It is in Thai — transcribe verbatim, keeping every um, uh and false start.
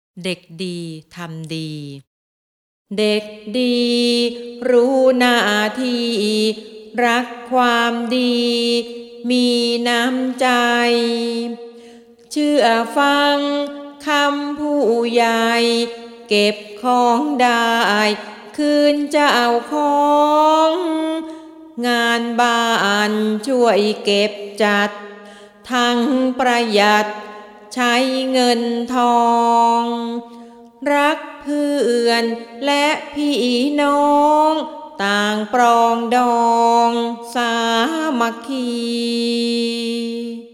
เด็กดีทำดี เด็กดีรู้หน้าที่รักความดี มีน้ำใจ เชื่อฟังคำผู้ใหญ่ เก็บของได้คืนเจ้าของ งานบ้านช่วยเก็บจัด ทั้งประหยัดใช้เงินทอง รักเพื่อนและพี่น้องต่างปรองดองสามัคคี